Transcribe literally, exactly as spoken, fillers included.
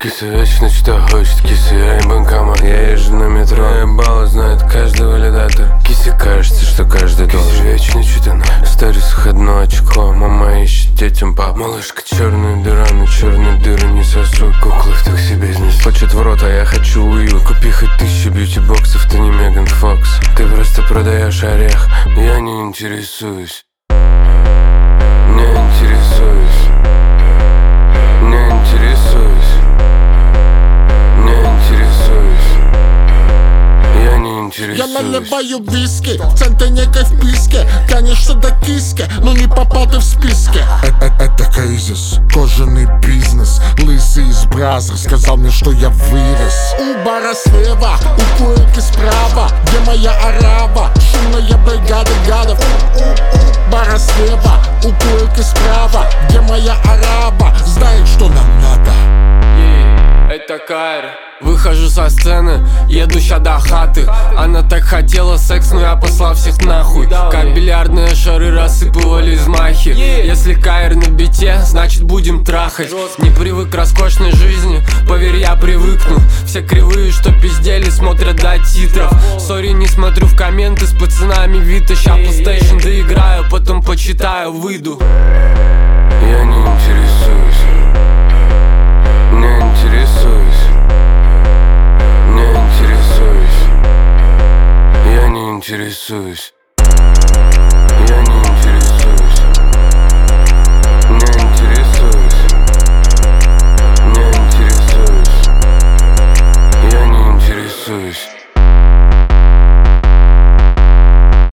Киса вечно что хочет, киса, я и банкомат. Я езжу на метро, ебало знает каждый валидатор. Кисе кажется, что каждый должен. Кисе вечно что-то надо. Сторис одно очко, мама ищет детям пап. Малышка черная дыра, но черные дыры не сосут. Куклы в такси бизнес. Хочет в рот, а я хочу уют. Купи хоть тысячу бьюти-боксов, ты не Меган Фокс. Ты просто продаешь орех, я не интересуюсь. Не интересуюсь. Не интересуюсь. Не интересуюсь. Я не интересуюсь. Я наливаю виски, в центре некой вписки. Тянешься до киски, но не попал ты в списке. Это, это кризис, кожаный бизнес. Лысый из Бразер сказал мне, что я вырос. У бара слева, у курилки справа. Где моя арава? Шумная бригада гадов. Бара слева, у курилки справа. Где моя араба? Знает, что нам надо. Это Кайр. Выхожу со сцены, еду ща до хаты. Она так хотела секс, но я послал всех нахуй. Как бильярдные шары рассыпывали взмахи. Если Кайр на бите, значит будем трахать. Не привык к роскошной жизни, поверь, я привыкну. Все кривые, что пиздели, смотрят до титров. Сори, не смотрю в комменты, с пацанами Вита. Ща PlayStation доиграю, потом почитаю, выйду. Я не интересуюсь. Не интересуюсь. Не интересуюсь. Я не интересуюсь.